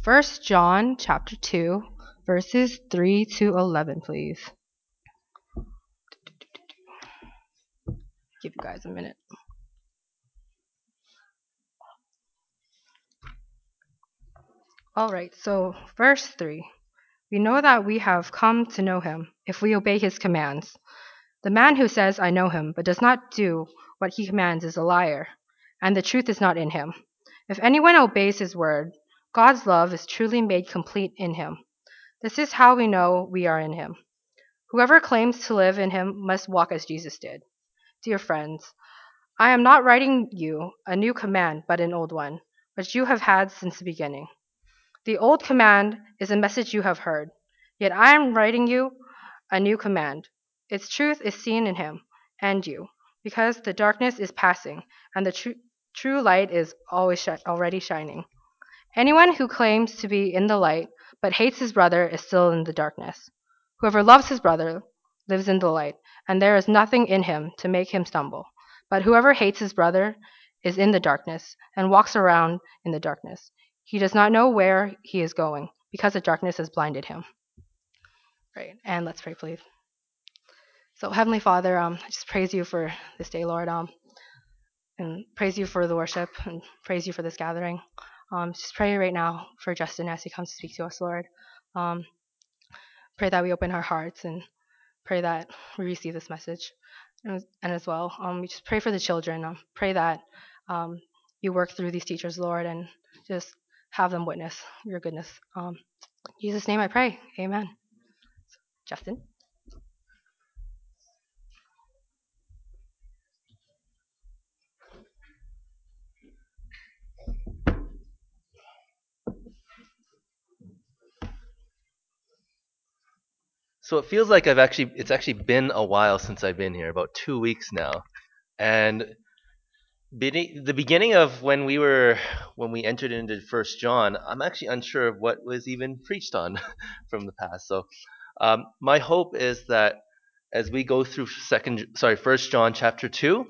First John chapter 2, verses 3 to 11, please. Give you guys a minute. All right, so verse 3. We know that we have come to know him if we obey his commands. The man who says, I know him, but does not do what he commands is a liar, and the truth is not in him. If anyone obeys his word, God's love is truly made complete in him. This is how we know we are in him. Whoever claims to live in him must walk as Jesus did. Dear friends, I am not writing you a new command, but an old one, which you have had since the beginning. The old command is a message you have heard, yet I am writing you a new command. Its truth is seen in him and you, because the darkness is passing, and the true light is already shining. Anyone who claims to be in the light but hates his brother is still in the darkness. Whoever loves his brother lives in the light, and there is nothing in him to make him stumble. But whoever hates his brother is in the darkness and walks around in the darkness. He does not know where he is going because the darkness has blinded him. Right, and let's pray, please. So, Heavenly Father, I just praise you for this day, Lord, and praise you for the worship, and praise you for this gathering. Just pray right now for Justin as he comes to speak to us, Lord. Um, Pray that we open our hearts and pray that we receive this message. And as well, we just pray for the children. Pray that you work through these teachers, Lord, and just have them witness your goodness. In Jesus' name I pray. Amen. Justin? So it feels like it's actually been a while since I've been here, about 2 weeks now. And the beginning of when we entered into First John, I'm actually unsure of what was even preached on from the past. So my hope is that as we go through First John chapter 2,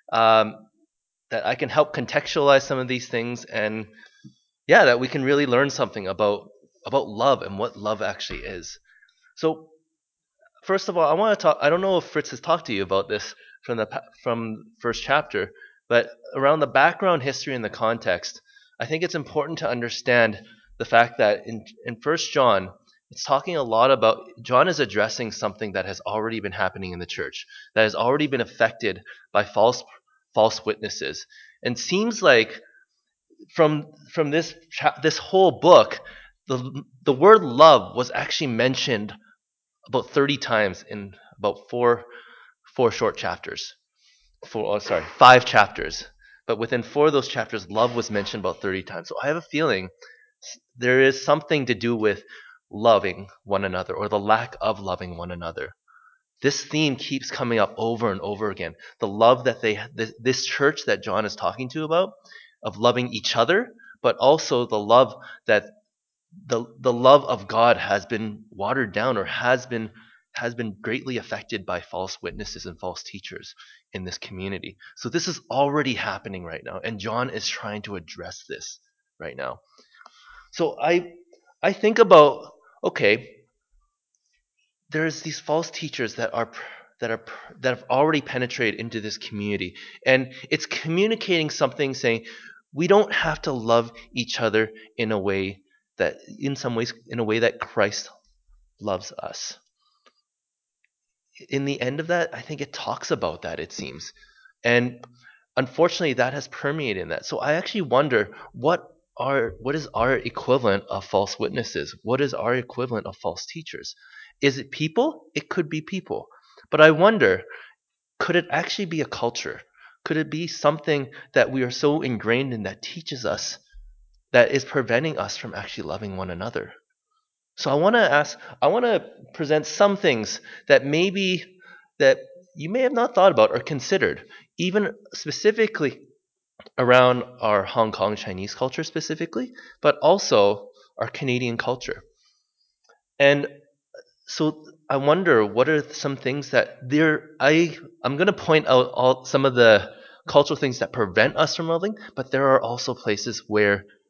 that I can help contextualize some of these things, and that we can really learn something about love and what love actually is. So first of all, I want to talk. I don't know if Fritz has talked to you about this from first chapter, but around the background history and the context, I think it's important to understand the fact that in First John, it's talking a lot about John is addressing something that has already been happening in the church, that has already been affected by false witnesses, and seems like from this whole book, the word love was actually mentioned about 30 times in about four short chapters. 5 chapters. But within 4 of those chapters, love was mentioned about 30 times. So I have a feeling there is something to do with loving one another, or the lack of loving one another. This theme keeps coming up over and over again. The love that this church that John is talking to about, of loving each other, but also the love that the love of God has been watered down, or has been greatly affected by false witnesses and false teachers in this community. So this is already happening right now, and John is trying to address this right now. So I think about, okay, there's these false teachers that have already penetrated into this community, and it's communicating something, saying we don't have to love each other in a way that Christ loves us. In the end of that, I think it talks about that, it seems. And unfortunately, that has permeated in that. So I actually wonder, what is our equivalent of false witnesses? What is our equivalent of false teachers? Is it people? It could be people. But I wonder, could it actually be a culture? Could it be something that we are so ingrained in that teaches us, that is preventing us from actually loving one another? So I want to present some things that you may have not thought about or considered, even specifically around our Hong Kong Chinese culture specifically, but also our Canadian culture. And so I wonder, what are some things that I'm going to point out some of the cultural things that prevent us from loving, but there are also places where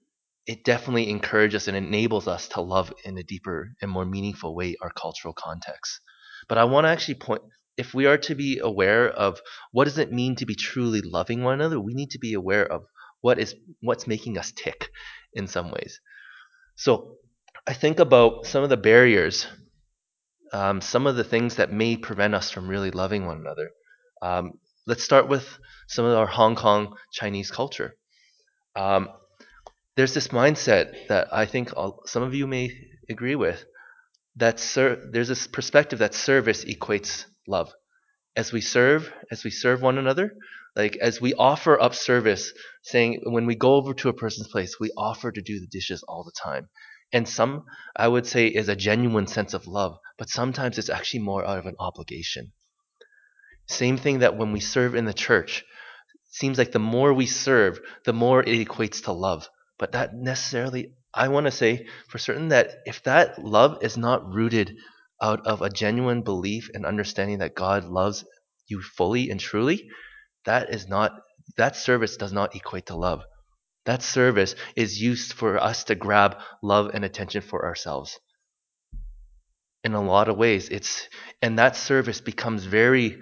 it definitely encourages and enables us to love in a deeper and more meaningful way our cultural context. But I want to actually point, if we are to be aware of what does it mean to be truly loving one another, we need to be aware of what's making us tick in some ways. So I think about some of the barriers, some of the things that may prevent us from really loving one another. Um, let's start with some of our Hong Kong Chinese culture. Um, there's this mindset that I think some of you may agree with, that there's this perspective that service equates love. As we serve one another, like as we offer up service, saying when we go over to a person's place, we offer to do the dishes all the time. And some, I would say, is a genuine sense of love, but sometimes it's actually more out of an obligation. Same thing that when we serve in the church, seems like the more we serve, the more it equates to love. But that necessarily, I want to say for certain that if that love is not rooted out of a genuine belief and understanding that God loves you fully and truly, that is not, that service does not equate to love. That service is used for us to grab love and attention for ourselves. In a lot of ways, and that service becomes very,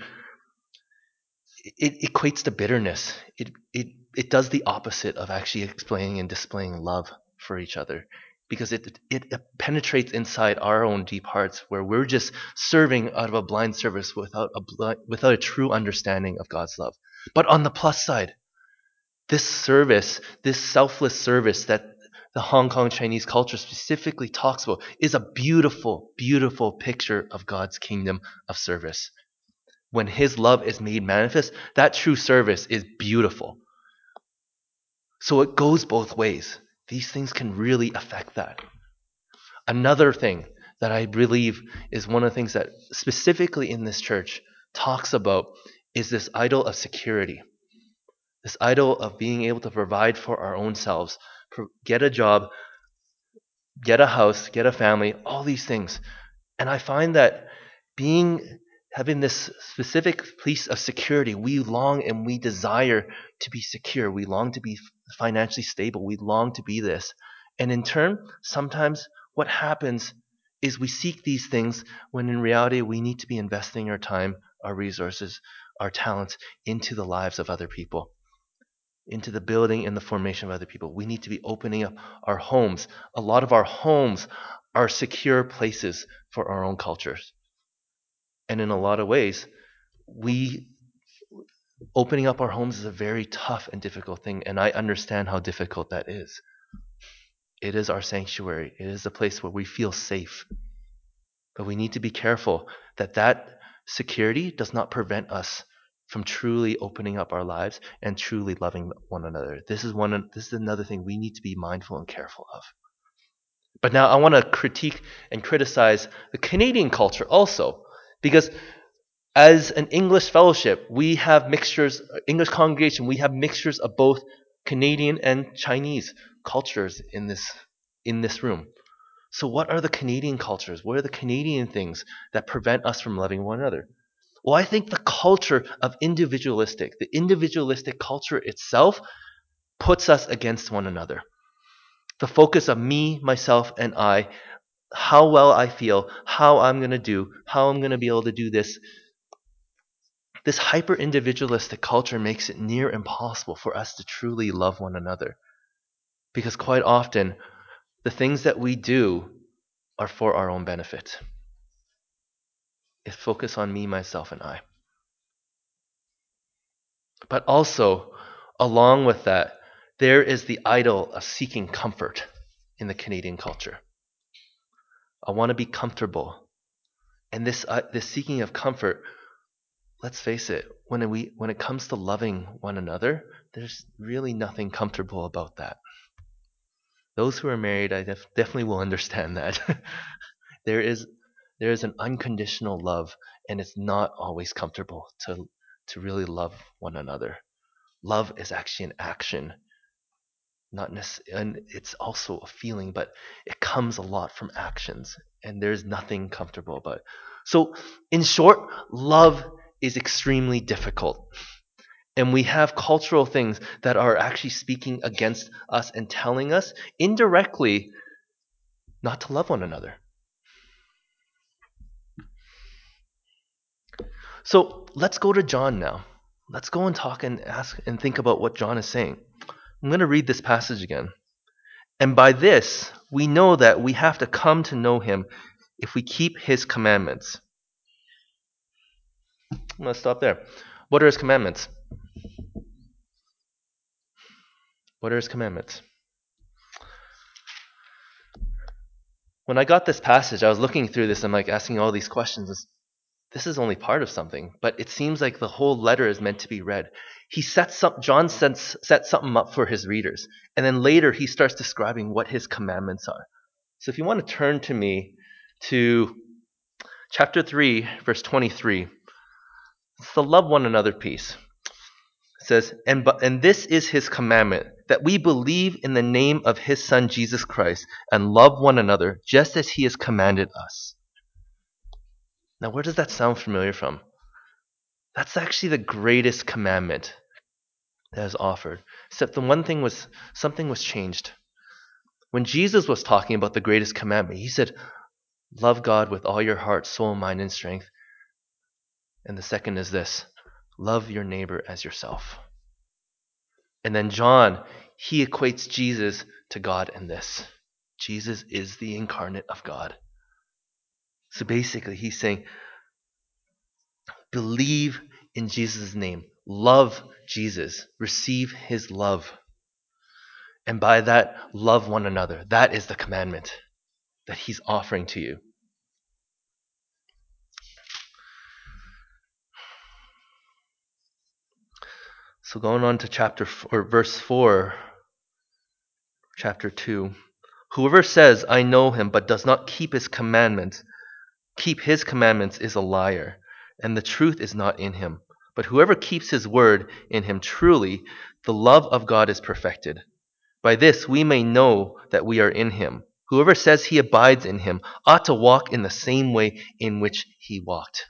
it equates to bitterness. It does the opposite of actually explaining and displaying love for each other, because it penetrates inside our own deep hearts, where we're just serving out of a blind service without a true understanding of God's love. But on the plus side, this service, this selfless service that the Hong Kong Chinese culture specifically talks about, is a beautiful, beautiful picture of God's kingdom of service. When his love is made manifest, that true service is beautiful. So it goes both ways. These things can really affect that. Another thing that I believe is one of the things that specifically in this church talks about is this idol of security. This idol of being able to provide for our own selves, get a job, get a house, get a family, all these things. And I find that being having this specific piece of security, we long and we desire to be secure. We long to be financially stable. We long to be this. And in turn, sometimes what happens is we seek these things when in reality we need to be investing our time, our resources, our talents into the lives of other people, into the building and the formation of other people. We need to be opening up our homes. A lot of our homes are secure places for our own cultures. And in a lot of ways, we opening up our homes is a very tough and difficult thing, and I understand how difficult that is. It is our sanctuary. It is a place where we feel safe. But we need to be careful that that security does not prevent us from truly opening up our lives and truly loving one another. This is another thing we need to be mindful and careful of. But now I want to critique and criticize the Canadian culture also, because as an English fellowship, we have mixtures, English congregation, we have mixtures of both Canadian and Chinese cultures in this room. So what are the Canadian cultures? What are the Canadian things that prevent us from loving one another? Well, I think the the individualistic culture itself puts us against one another. The focus of me, myself, and I, how well I feel, how I'm going to do, how I'm going to be able to do this. This hyper individualistic culture makes it near impossible for us to truly love one another. Because quite often, the things that we do are for our own benefit. It focuses on me, myself, and I. But also, along with that, there is the idol of seeking comfort in the Canadian culture. I want to be comfortable. And this seeking of comfort, let's face it, when it comes to loving one another, there's really nothing comfortable about that. Those who are married, I definitely will understand that. there is there is an unconditional love, and it's not always comfortable to really love one another. Love is actually an action, not necessarily, and it's also a feeling, but it comes a lot from actions, and there's nothing comfortable about it. So, in short, love is extremely difficult. And we have cultural things that are actually speaking against us and telling us indirectly not to love one another. So let's go to John now. Let's go and talk and ask and think about what John is saying. I'm going to read this passage again. And by this, we know that we have to come to know him if we keep his commandments. I'm going to stop there. What are his commandments? What are his commandments? When I got this passage, I was looking through this and like asking all these questions. This is only part of something, but it seems like the whole letter is meant to be read. John sets something up for his readers, and then later he starts describing what his commandments are. So if you want to turn to me to chapter 3, verse 23, it's the love one another piece. It says, and this is his commandment, that we believe in the name of his Son Jesus Christ and love one another just as he has commanded us. Now, where does that sound familiar from? That's actually the greatest commandment that is offered. Except the one thing was, something was changed. When Jesus was talking about the greatest commandment, he said, love God with all your heart, soul, mind, and strength. And the second is this, love your neighbor as yourself. And then John, he equates Jesus to God in this. Jesus is the incarnate of God. So basically, he's saying, believe in Jesus' name. Love Jesus. Receive his love. And by that, love one another. That is the commandment that he's offering to you. So going on to verse 4, chapter 2. Whoever says, I know him, but does not keep his commandments is a liar, and the truth is not in him. But whoever keeps his word, in him truly, the love of God is perfected. By this we may know that we are in him. Whoever says he abides in him ought to walk in the same way in which he walked.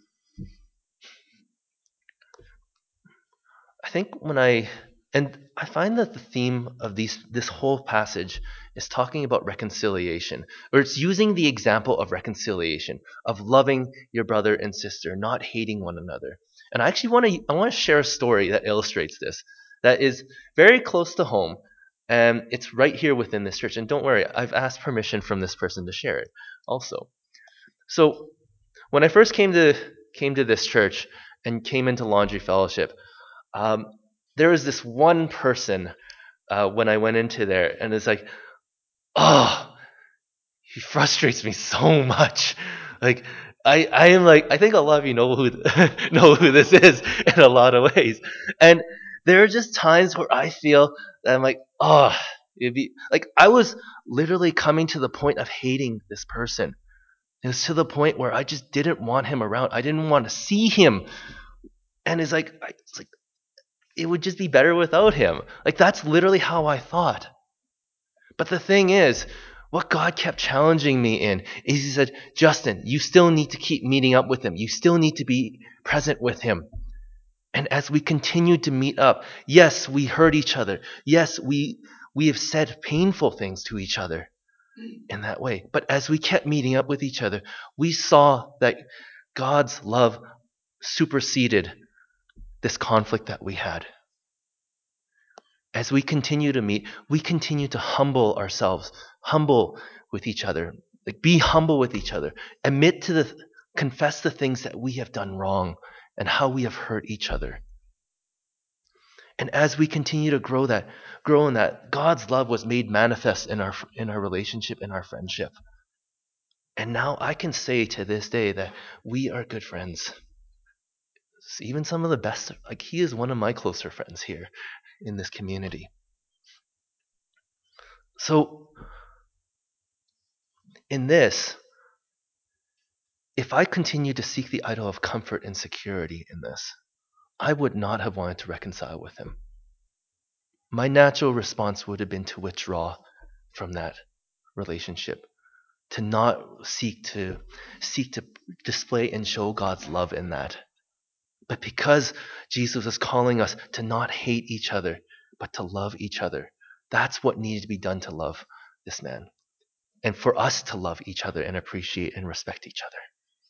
I find that the theme of this whole passage is talking about reconciliation, or it's using the example of reconciliation, of loving your brother and sister, not hating one another. And I actually want to share a story that illustrates this, that is very close to home, and it's right here within this church. And don't worry, I've asked permission from this person to share it also. So when I first came to this church and came into Laundry Fellowship, there was this one person when I went into there, and it's like, oh, he frustrates me so much. Like, I am like, I think a lot of you know who know who this is in a lot of ways, and there are just times where I feel that I'm like, oh, it'd be like I was literally coming to the point of hating this person. It was to the point where I just didn't want him around. I didn't want to see him, and it's like it would just be better without him. Like, that's literally how I thought. But the thing is, what God kept challenging me in is he said, Justin, you still need to keep meeting up with him. You still need to be present with him. And as we continued to meet up, yes, we hurt each other. Yes, we have said painful things to each other in that way. But as we kept meeting up with each other, we saw that God's love superseded this conflict that we had. As we continue to meet, we continue to humble ourselves, humble with each other, like be humble with each other, confess the things that we have done wrong and how we have hurt each other. And as we continue to grow in that, God's love was made manifest in our relationship, in our friendship. And now I can say to this day that we are good friends. Even some of the best, like he is one of my closer friends here in this community. So in this, if I continued to seek the idol of comfort and security in this, I would not have wanted to reconcile with him. My natural response would have been to withdraw from that relationship, to not seek to display and show God's love in that. But because Jesus is calling us to not hate each other, but to love each other, that's what needed to be done to love this man. And for us to love each other and appreciate and respect each other.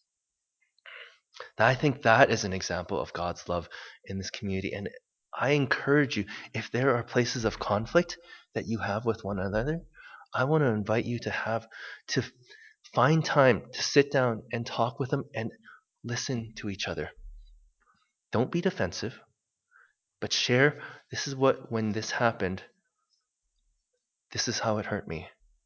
I think that is an example of God's love in this community. And I encourage you, if there are places of conflict that you have with one another, I want to invite you to find time to sit down and talk with them and listen to each other. Don't be defensive, but share, this is what, when this happened, this is how it hurt me.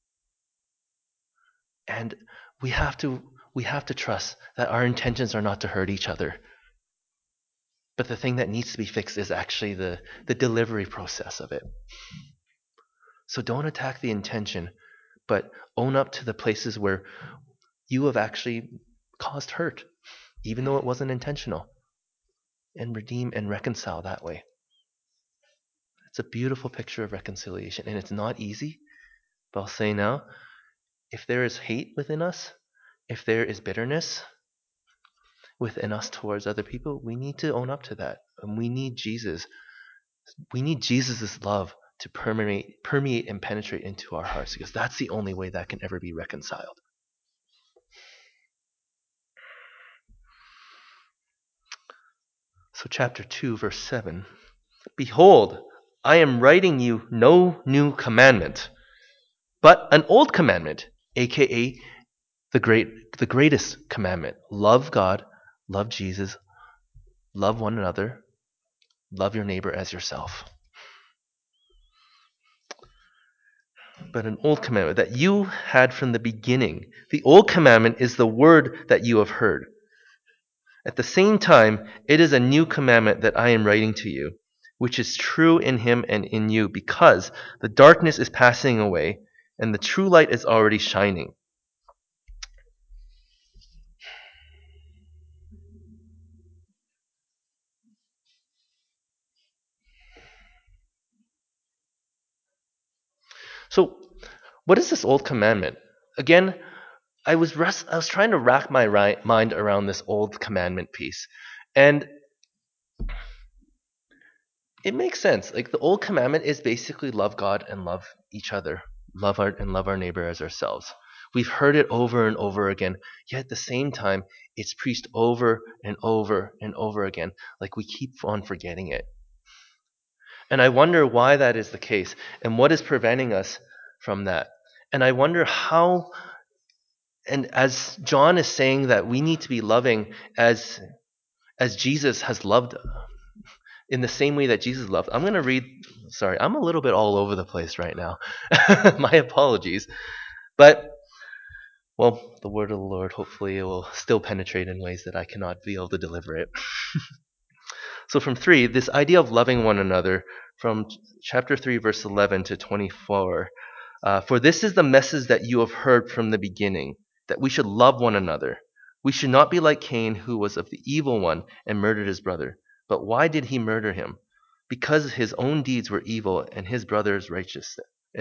And we have to trust that our intentions are not to hurt each other. But the thing that needs to be fixed is actually the delivery process of it. So don't attack the intention, but own up to the places where you have actually caused hurt, even though it wasn't intentional, and redeem and reconcile that way. It's a beautiful picture of reconciliation, and it's not easy, but I'll say now, if there is hate within us, if there is bitterness within us towards other people, we need to own up to that. And we need Jesus. We need Jesus' love to permeate and penetrate into our hearts, because that's the only way that can ever be reconciled. So chapter 2, verse 7. Behold, I am writing you no new commandment, but an old commandment, aka the greatest commandment. Love God, love Jesus, love one another, love your neighbor as yourself. But an old commandment that you had from the beginning. The old commandment is the word that you have heard. At the same time, it is a new commandment that I am writing to you, which is true in him and in you, because the darkness is passing away and the true light is already shining. So, what is this old commandment? Again, I was trying to rack my mind around this old commandment piece, and it makes sense. Like, the old commandment is basically love God and love each other, love our neighbor as ourselves. We've heard it over and over again, yet at the same time, it's preached over and over and over again, like we keep on forgetting it. And I wonder why that is the case, and what is preventing us from that. And I wonder how, and as John is saying that we need to be loving as Jesus has loved, in the same way that Jesus loved. I'm going to read, sorry, I'm a little bit all over the place right now. My apologies. But, well, the word of the Lord, hopefully it will still penetrate in ways that I cannot be able to deliver it. So from 3, this idea of loving one another, from chapter 3, verse 11 to 24. For this is the message that you have heard from the beginning, that we should love one another. We should not be like Cain, who was of the evil one and murdered his brother. But why did he murder him? Because his own deeds were evil and his brother's righteous.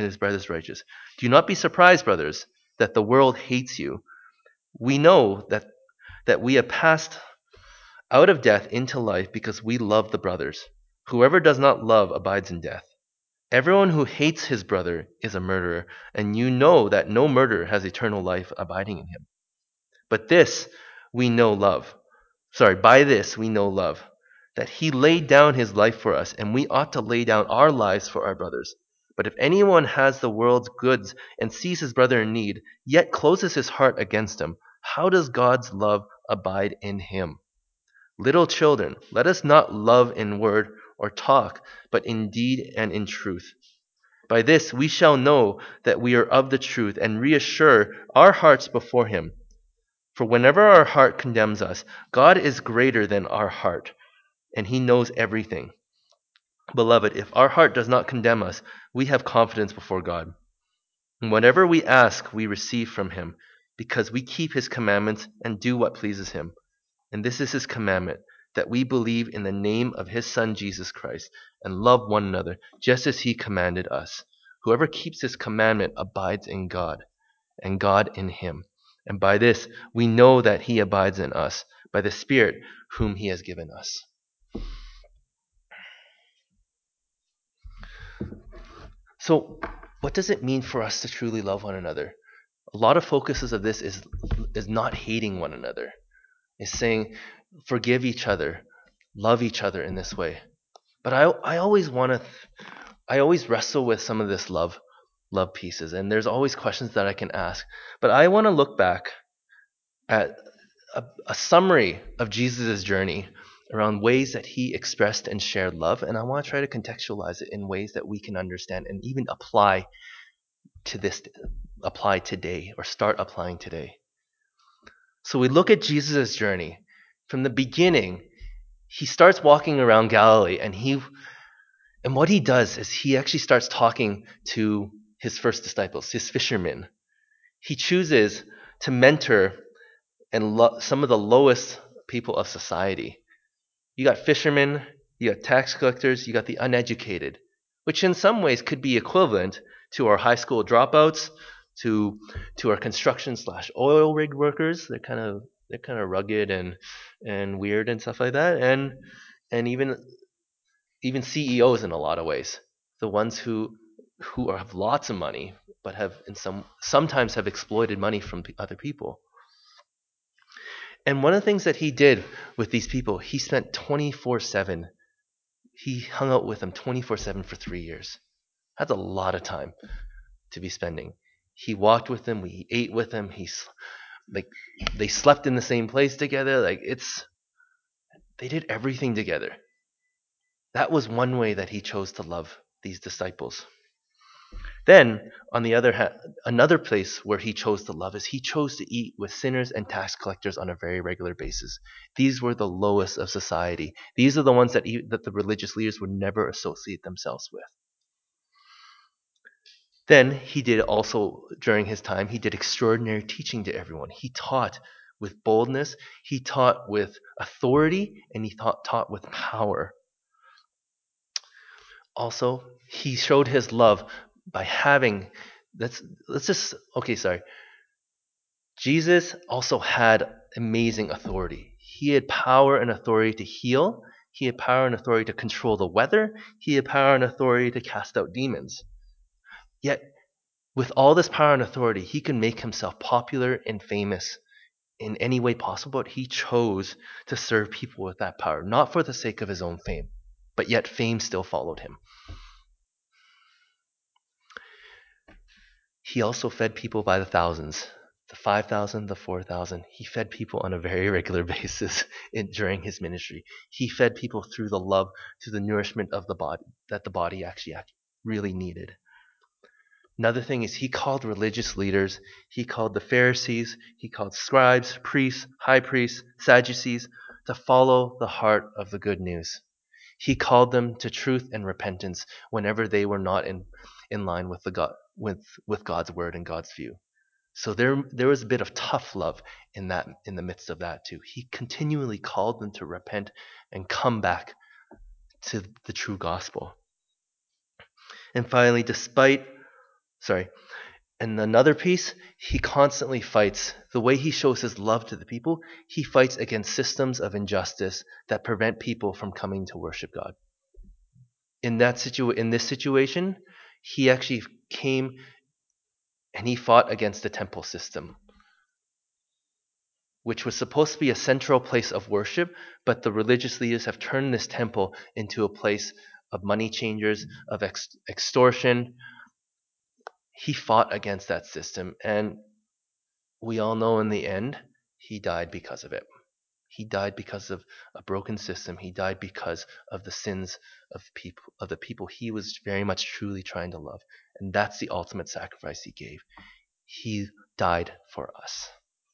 Do not be surprised, brothers, that the world hates you. We know that we have passed out of death into life because we love the brothers. Whoever does not love abides in death. Everyone who hates his brother is a murderer, and you know that no murderer has eternal life abiding in him. But this we know love. By this we know love, that he laid down his life for us, and we ought to lay down our lives for our brothers. But if anyone has the world's goods and sees his brother in need, yet closes his heart against him, how does God's love abide in him? Little children, let us not love in word or talk, but in deed and in truth. By this we shall know that we are of the truth and reassure our hearts before him. For whenever our heart condemns us, God is greater than our heart, and he knows everything. Beloved, if our heart does not condemn us, we have confidence before God. And whatever we ask, we receive from him, because we keep his commandments and do what pleases him. And this is his commandment, that we believe in the name of his Son Jesus Christ, and love one another, just as he commanded us. Whoever keeps his commandment abides in God, and God in him. And by this we know that he abides in us, by the Spirit whom he has given us. So, what does it mean for us to truly love one another? A lot of focuses of this is not hating one another. It's saying forgive each other, love each other in this way. But I always I always wrestle with some of this love pieces, and there's always questions that I can ask. But I want to look back at a summary of Jesus' journey around ways that he expressed and shared love, and I want to try to contextualize it in ways that we can understand and even apply today or start applying today. So we look at Jesus' journey. From the beginning, he starts walking around Galilee, and what he does is he actually starts talking to his first disciples, his fishermen. He chooses to mentor some of the lowest people of society. You got fishermen, you got tax collectors, you got the uneducated, which in some ways could be equivalent to our high school dropouts, to our construction / oil rig workers. They're kind of rugged and weird and stuff like that, and even CEOs in a lot of ways. The ones who have lots of money, but have sometimes have exploited money from other people. And one of the things that he did with these people, he spent 24/7. He hung out with them 24/7 for 3 years. That's a lot of time to be spending. He walked with them. He ate with them. Like they slept in the same place together. They did everything together. That was one way that he chose to love these disciples. Then, on the other hand, another place where he chose to love is he chose to eat with sinners and tax collectors on a very regular basis. These were the lowest of society. These are the ones that the religious leaders would never associate themselves with. Then he did also, during his time, he did extraordinary teaching to everyone. He taught with boldness, he taught with authority, and he taught with power. Also, he showed his love by having, Jesus also had amazing authority. He had power and authority to heal. He had power and authority to control the weather. He had power and authority to cast out demons. Yet, with all this power and authority, he could make himself popular and famous in any way possible, but he chose to serve people with that power, not for the sake of his own fame, but yet fame still followed him. He also fed people by the thousands, the 5,000, the 4,000. He fed people on a very regular basis during his ministry. He fed people through the love, through the nourishment of the body, that the body actually really needed. Another thing is he called religious leaders, he called the Pharisees, he called scribes, priests, high priests, Sadducees to follow the heart of the good news. He called them to truth and repentance whenever they were not in line with with God's word and God's view. So there was a bit of tough love in the midst of that too. He continually called them to repent and come back to the true gospel. And finally, and another piece, he constantly fights. The way he shows his love to the people, he fights against systems of injustice that prevent people from coming to worship God. In this situation, he actually came and he fought against the temple system, which was supposed to be a central place of worship, but the religious leaders have turned this temple into a place of money changers, of extortion. He fought against that system, and we all know in the end, he died because of it. He died because of a broken system. He died because of the sins of the people he was very much truly trying to love. And that's the ultimate sacrifice he gave. He died for us.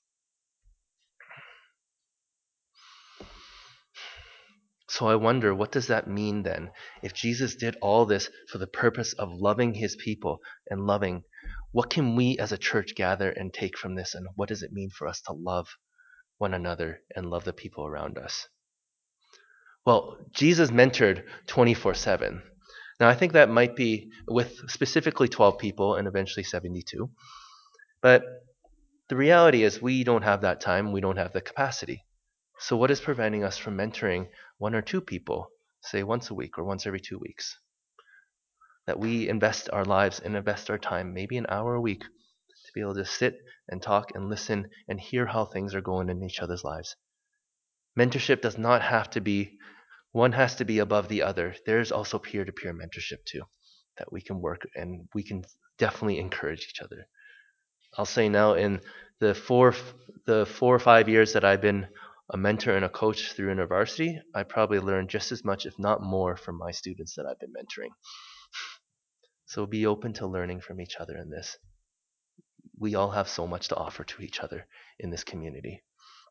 So I wonder, what does that mean then? If Jesus did all this for the purpose of loving his people and loving, what can we as a church gather and take from this? And what does it mean for us to love one another and love the people around us? Well, Jesus mentored 24/7. Now, I think that might be with specifically 12 people and eventually 72. But the reality is we don't have that time. We don't have the capacity. So what is preventing us from mentoring one or two people, say once a week or once every 2 weeks? That we invest our lives and invest our time, maybe an hour a week, to be able to sit and talk and listen and hear how things are going in each other's lives. Mentorship does not have to be, one has to be above the other. There's also peer-to-peer mentorship too, that we can work and we can definitely encourage each other. I'll say now in the 4 or 5 years that I've been a mentor and a coach through university, I probably learned just as much, if not more, from my students that I've been mentoring. So be open to learning from each other in this. We all have so much to offer to each other in this community.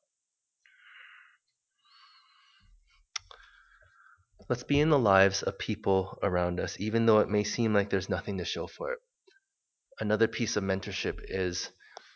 Let's be in the lives of people around us, even though it may seem like there's nothing to show for it. Another piece of mentorship is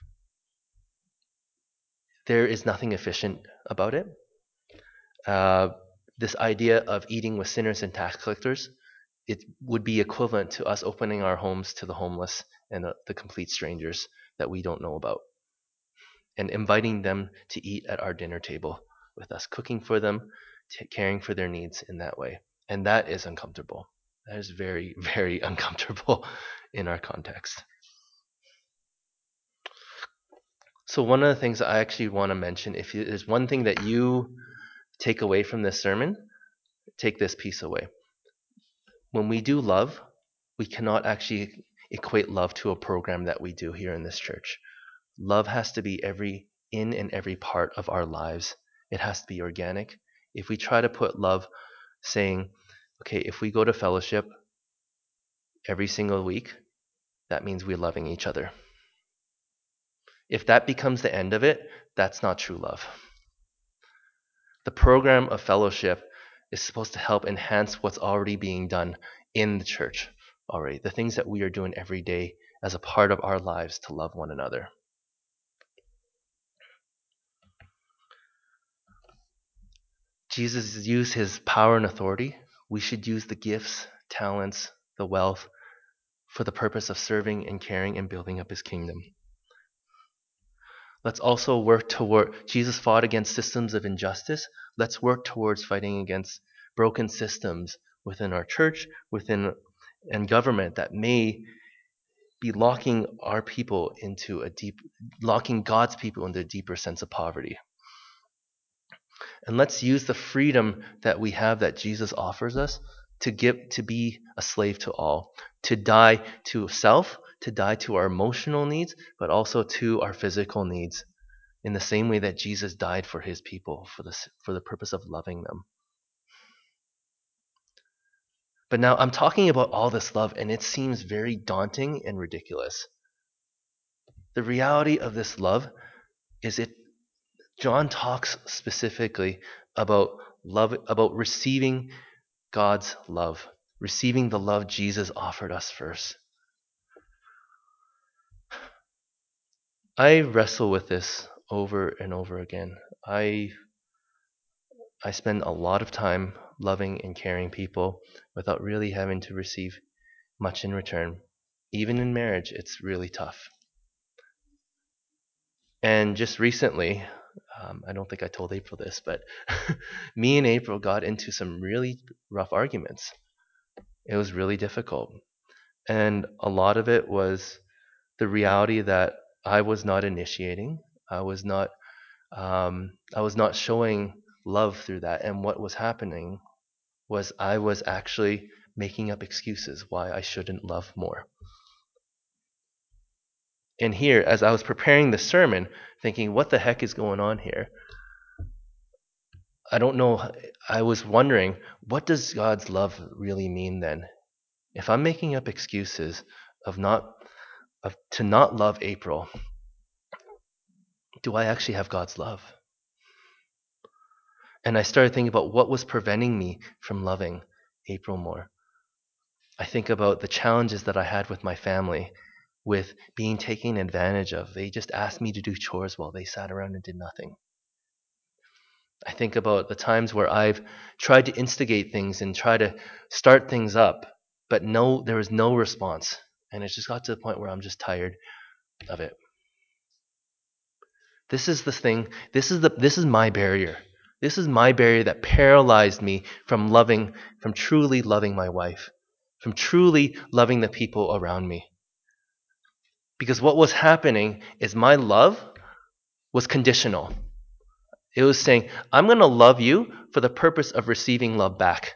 there is nothing efficient about it. Uh, this idea of eating with sinners and tax collectors, it would be equivalent to us opening our homes to the homeless and the complete strangers that we don't know about, and inviting them to eat at our dinner table with us, cooking for them, caring for their needs in that way. And that is uncomfortable. That is very, very uncomfortable in our context. So one of the things I actually want to mention, if there's one thing that you take away from this sermon, take this piece away. When we do love, we cannot actually equate love to a program that we do here in this church. Love has to be in and every part of our lives. It has to be organic. If we try to put love saying, okay, if we go to fellowship every single week, that means we're loving each other. If that becomes the end of it, that's not true love. The program of fellowship is supposed to help enhance what's already being done in the church already, the things that we are doing every day as a part of our lives to love one another. Jesus used his power and authority. We should use the gifts, talents, the wealth for the purpose of serving and caring and building up his kingdom. Let's also work toward, Jesus fought against systems of injustice. Let's work towards fighting against broken systems within our church, within and government that may be locking God's people into a deeper sense of poverty. And let's use the freedom that we have that Jesus offers us to be a slave to all, to die to self, to die to our emotional needs, but also to our physical needs, in the same way that Jesus died for his people for the purpose of loving them. But now I'm talking about all this love, and it seems very daunting and ridiculous. The reality of this love is John talks specifically about love, about receiving God's love, receiving the love Jesus offered us first. I wrestle with this over and over again. I spend a lot of time loving and caring people without really having to receive much in return. Even in marriage, it's really tough. And just recently, I don't think I told April this, but me and April got into some really rough arguments. It was really difficult. And a lot of it was the reality that I was not initiating. I was not showing love through that. And what was happening was I was actually making up excuses why I shouldn't love more. And here, as I was preparing the sermon, thinking, what the heck is going on here? I don't know. I was wondering, what does God's love really mean then? If I'm making up excuses to not love April, do I actually have God's love? And I started thinking about what was preventing me from loving April more. I think about the challenges that I had with my family, with being taken advantage of. They just asked me to do chores while they sat around and did nothing. I think about the times where I've tried to instigate things and try to start things up, but there was no response. And it just got to the point where I'm just tired of it. This is the thing. This is my barrier. This is my barrier that paralyzed me from truly loving my wife, from truly loving the people around me. Because what was happening is my love was conditional. It was saying, I'm going to love you for the purpose of receiving love back.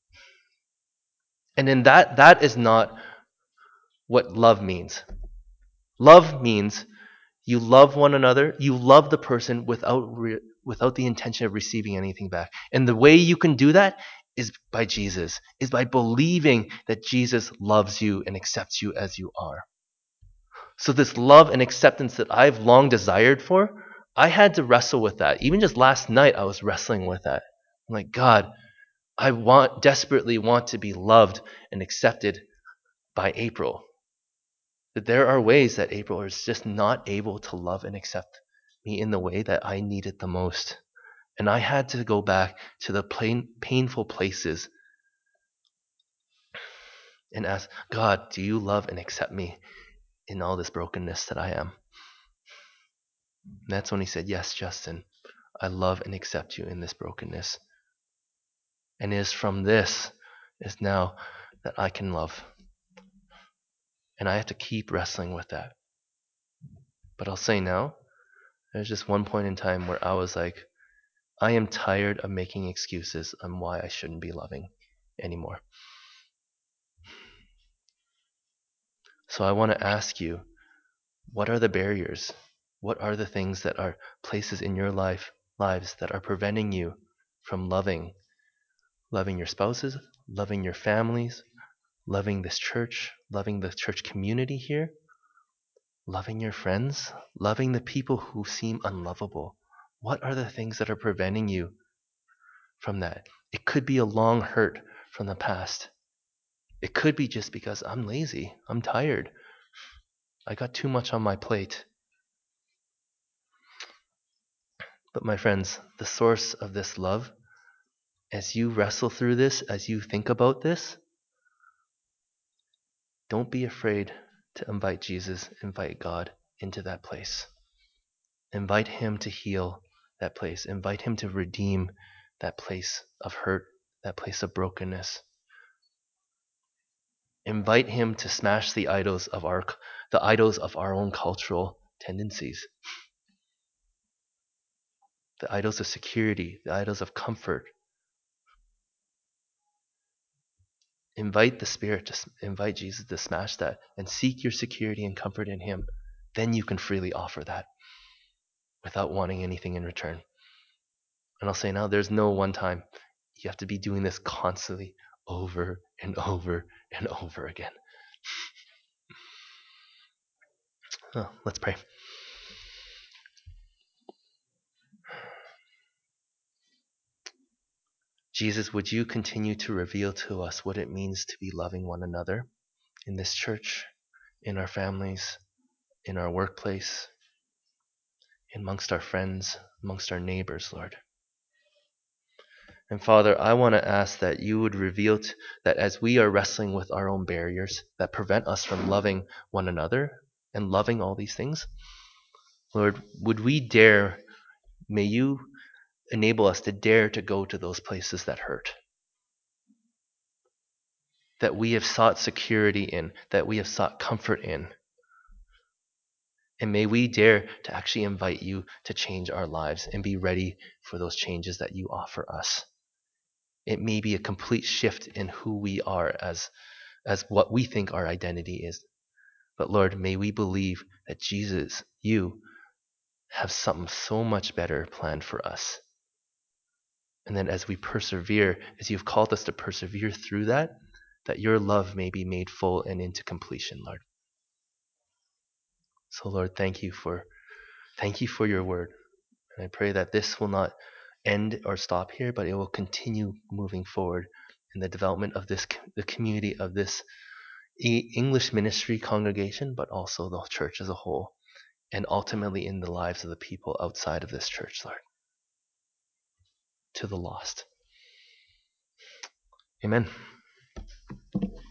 And then that is not what love means. Love means you love one another, you love the person without the intention of receiving anything back. And the way you can do that is by Jesus, is by believing that Jesus loves you and accepts you as you are. So this love and acceptance that I've long desired for, I had to wrestle with that. Even just last night, I was wrestling with that. I'm like, God, I desperately want to be loved and accepted by April. But there are ways that April is just not able to love and accept me in the way that I need it the most. And I had to go back to the painful places and ask, God, do you love and accept me in all this brokenness that I am? And that's when he said, yes, Justin, I love and accept you in this brokenness. And it is from this is now that I can love. And I have to keep wrestling with that. But I'll say now, there's just one point in time where I was like, I am tired of making excuses on why I shouldn't be loving anymore. So I want to ask you, what are the barriers? What are the things that are places in your lives that are preventing you from loving your spouses, loving your families, loving this church, loving the church community here, loving your friends, loving the people who seem unlovable? What are the things that are preventing you from that? It could be a long hurt from the past. It could be just because I'm lazy, I'm tired, I got too much on my plate. But my friends, the source of this love, as you wrestle through this, as you think about this, don't be afraid to invite Jesus, invite God into that place. Invite him to heal that place. Invite him to redeem that place of hurt, that place of brokenness. Invite him to smash the idols of our own cultural tendencies. The idols of security, the idols of comfort. Invite Jesus to smash that and seek your security and comfort in him. Then you can freely offer that without wanting anything in return. And I'll say now, there's no one time. You have to be doing this constantly over and over and over again. Oh, let's pray. Jesus, would you continue to reveal to us what it means to be loving one another in this church, in our families, in our workplace, amongst our friends, amongst our neighbors, Lord. And Father, I want to ask that you would reveal that as we are wrestling with our own barriers that prevent us from loving one another and loving all these things, Lord, may you enable us to dare to go to those places that hurt, that we have sought security in, that we have sought comfort in. And may we dare to actually invite you to change our lives and be ready for those changes that you offer us. It may be a complete shift in who we are as what we think our identity is. But Lord, may we believe that Jesus, you, have something so much better planned for us. And then as we persevere, as you've called us to persevere through that your love may be made full and into completion, Lord. So Lord, thank you for your word. And I pray that this will not end or stop here, but it will continue moving forward in the development of the community of this English ministry congregation, but also the church as a whole, and ultimately in the lives of the people outside of this church, Lord, to the lost. Amen.